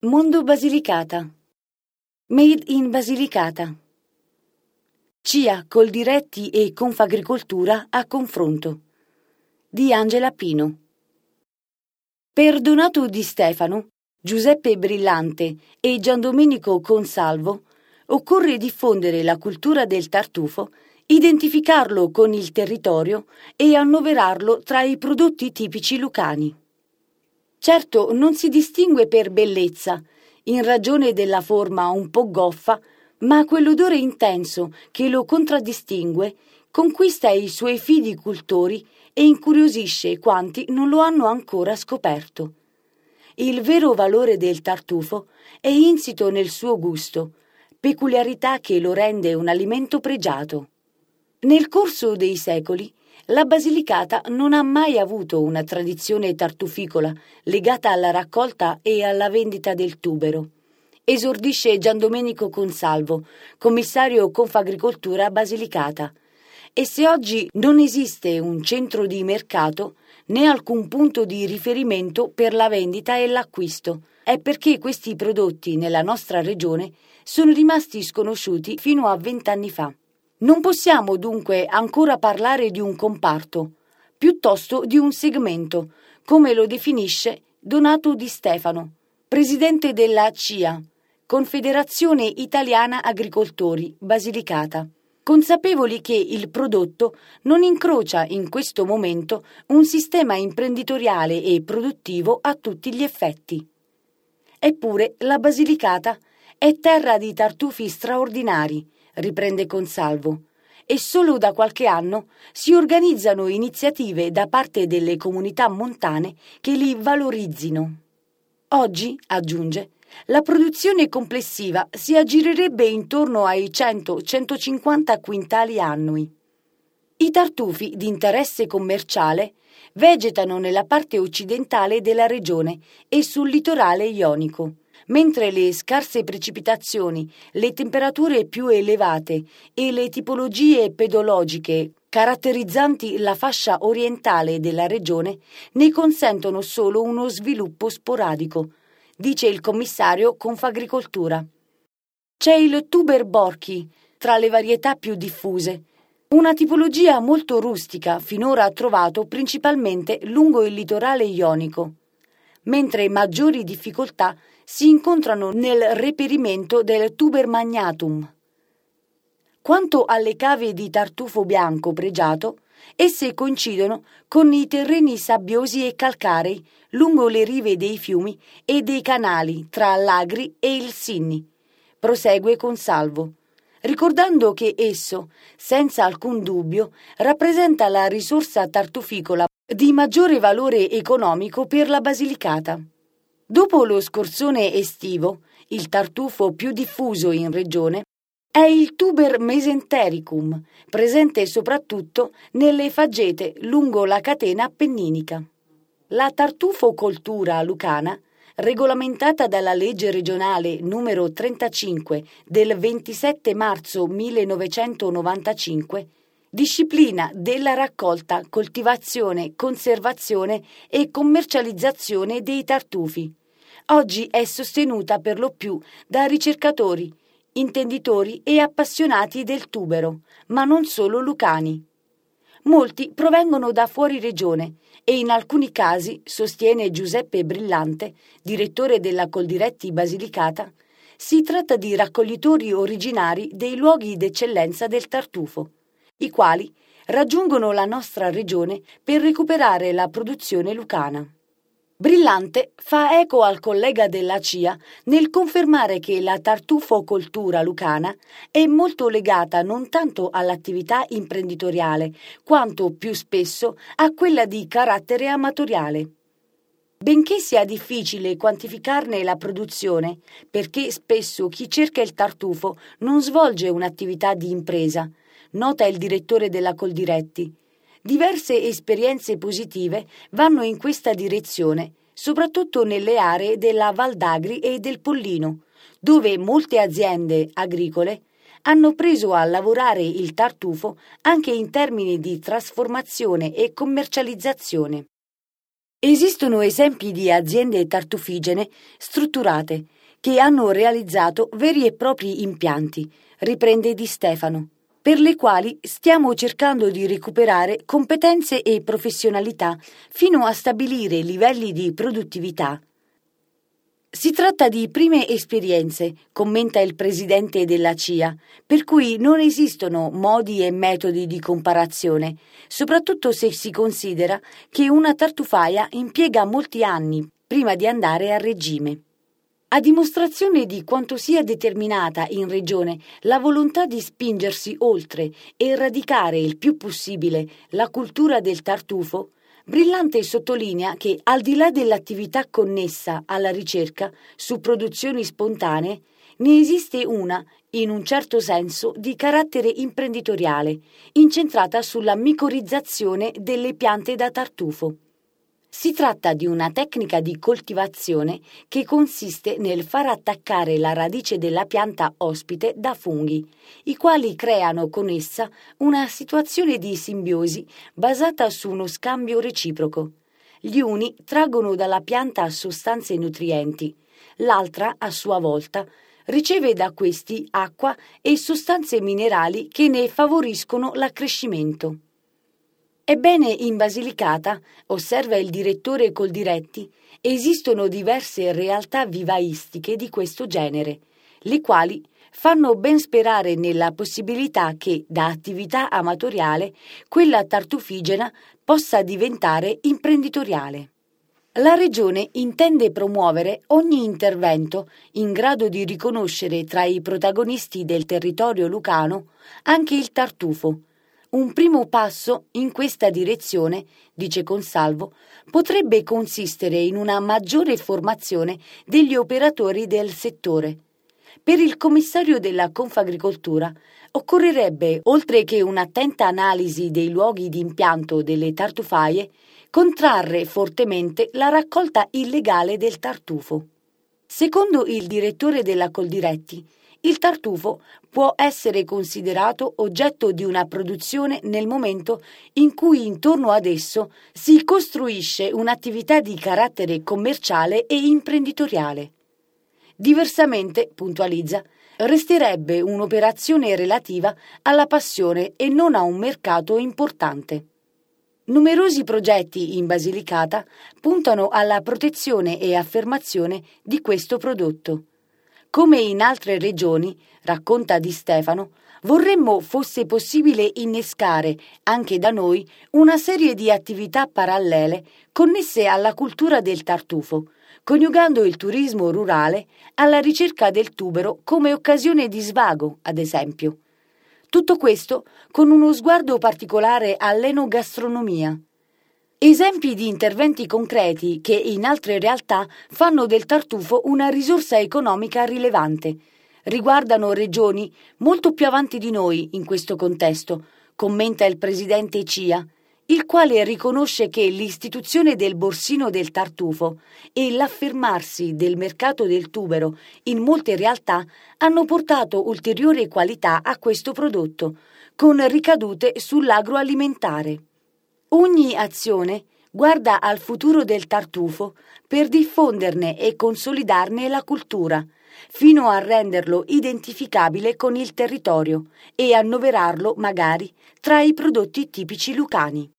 Mondo Basilicata. Made in Basilicata. CIA, Coldiretti e Confagricoltura a confronto. Di Angela Pino. Per Donato Di Stefano, Giuseppe Brillante e Giandomenico Consalvo occorre diffondere la cultura del tartufo, identificarlo con il territorio e annoverarlo tra i prodotti tipici lucani. Certo, non si distingue per bellezza, in ragione della forma un po' goffa, ma quell'odore intenso che lo contraddistingue conquista i suoi fidi cultori e incuriosisce quanti non lo hanno ancora scoperto. Il vero valore del tartufo è insito nel suo gusto, peculiarità che lo rende un alimento pregiato. Nel corso dei secoli, la Basilicata non ha mai avuto una tradizione tartuficola legata alla raccolta e alla vendita del tubero. Esordisce Giandomenico Consalvo, commissario Confagricoltura Basilicata. E se oggi non esiste un centro di mercato né alcun punto di riferimento per la vendita e l'acquisto, è perché questi prodotti nella nostra regione sono rimasti sconosciuti fino a 20 anni fa. Non possiamo dunque ancora parlare di un comparto, piuttosto di un segmento, come lo definisce Donato Di Stefano, presidente della CIA, Confederazione Italiana Agricoltori, Basilicata, consapevoli che il prodotto non incrocia in questo momento un sistema imprenditoriale e produttivo a tutti gli effetti. Eppure la Basilicata è terra di tartufi straordinari, riprende Consalvo, e solo da qualche anno si organizzano iniziative da parte delle comunità montane che li valorizzino. Oggi, aggiunge, la produzione complessiva si aggirerebbe intorno ai 100-150 quintali annui. I tartufi di interesse commerciale vegetano nella parte occidentale della regione e sul litorale ionico, mentre le scarse precipitazioni, le temperature più elevate e le tipologie pedologiche caratterizzanti la fascia orientale della regione ne consentono solo uno sviluppo sporadico, dice il commissario Confagricoltura. C'è il tuber borchi tra le varietà più diffuse, una tipologia molto rustica finora trovato principalmente lungo il litorale ionico, mentre maggiori difficoltà si incontrano nel reperimento del tuber magnatum. Quanto alle cave di tartufo bianco pregiato, esse coincidono con i terreni sabbiosi e calcarei lungo le rive dei fiumi e dei canali tra l'Agri e il Sinni, prosegue Consalvo, ricordando che esso, senza alcun dubbio, rappresenta la risorsa tartuficola di maggiore valore economico per la Basilicata. Dopo lo scorzone estivo, il tartufo più diffuso in regione è il tuber mesentericum, presente soprattutto nelle faggete lungo la catena appenninica. La tartufocoltura lucana, regolamentata dalla legge regionale numero 35 del 27 marzo 1995, disciplina della raccolta, coltivazione, conservazione e commercializzazione dei tartufi. Oggi è sostenuta per lo più da ricercatori, intenditori e appassionati del tubero, ma non solo lucani. Molti provengono da fuori regione e in alcuni casi, sostiene Giuseppe Brillante, direttore della Coldiretti Basilicata, si tratta di raccoglitori originari dei luoghi d'eccellenza del tartufo, i quali raggiungono la nostra regione per recuperare la produzione lucana. Brillante fa eco al collega della CIA nel confermare che la tartufocoltura lucana è molto legata non tanto all'attività imprenditoriale, quanto più spesso a quella di carattere amatoriale. Benché sia difficile quantificarne la produzione, perché spesso chi cerca il tartufo non svolge un'attività di impresa, nota il direttore della Coldiretti. Diverse esperienze positive vanno in questa direzione, soprattutto nelle aree della Val d'Agri e del Pollino, dove molte aziende agricole hanno preso a lavorare il tartufo anche in termini di trasformazione e commercializzazione. Esistono esempi di aziende tartufigene strutturate che hanno realizzato veri e propri impianti, riprende Di Stefano, per le quali stiamo cercando di recuperare competenze e professionalità fino a stabilire livelli di produttività. Si tratta di prime esperienze, commenta il presidente della CIA, per cui non esistono modi e metodi di comparazione, soprattutto se si considera che una tartufaia impiega molti anni prima di andare a regime. A dimostrazione di quanto sia determinata in regione la volontà di spingersi oltre e radicare il più possibile la cultura del tartufo, Brillante sottolinea che, al di là dell'attività connessa alla ricerca su produzioni spontanee, ne esiste una, in un certo senso, di carattere imprenditoriale, incentrata sulla micorizzazione delle piante da tartufo. Si tratta di una tecnica di coltivazione che consiste nel far attaccare la radice della pianta ospite da funghi, i quali creano con essa una situazione di simbiosi basata su uno scambio reciproco. Gli uni traggono dalla pianta sostanze nutrienti, l'altra, a sua volta, riceve da questi acqua e sostanze minerali che ne favoriscono l'accrescimento. Ebbene, in Basilicata, osserva il direttore Coldiretti, esistono diverse realtà vivaistiche di questo genere, le quali fanno ben sperare nella possibilità che, da attività amatoriale, quella tartufigena possa diventare imprenditoriale. La Regione intende promuovere ogni intervento in grado di riconoscere tra i protagonisti del territorio lucano anche il tartufo. Un primo passo in questa direzione, dice Consalvo, potrebbe consistere in una maggiore formazione degli operatori del settore. Per il commissario della Confagricoltura occorrerebbe, oltre che un'attenta analisi dei luoghi di impianto delle tartufaie, contrarre fortemente la raccolta illegale del tartufo. Secondo il direttore della Coldiretti, il tartufo può essere considerato oggetto di una produzione nel momento in cui intorno ad esso si costruisce un'attività di carattere commerciale e imprenditoriale. Diversamente, puntualizza, resterebbe un'operazione relativa alla passione e non a un mercato importante. Numerosi progetti in Basilicata puntano alla protezione e affermazione di questo prodotto. Come in altre regioni, racconta Di Stefano, vorremmo fosse possibile innescare anche da noi una serie di attività parallele connesse alla cultura del tartufo, coniugando il turismo rurale alla ricerca del tubero come occasione di svago, ad esempio. Tutto questo con uno sguardo particolare all'enogastronomia. Esempi di interventi concreti che in altre realtà fanno del tartufo una risorsa economica rilevante. Riguardano regioni molto più avanti di noi in questo contesto, commenta il presidente CIA, il quale riconosce che l'istituzione del borsino del tartufo e l'affermarsi del mercato del tubero in molte realtà hanno portato ulteriore qualità a questo prodotto, con ricadute sull'agroalimentare. Ogni azione guarda al futuro del tartufo per diffonderne e consolidarne la cultura, fino a renderlo identificabile con il territorio e annoverarlo magari tra i prodotti tipici lucani.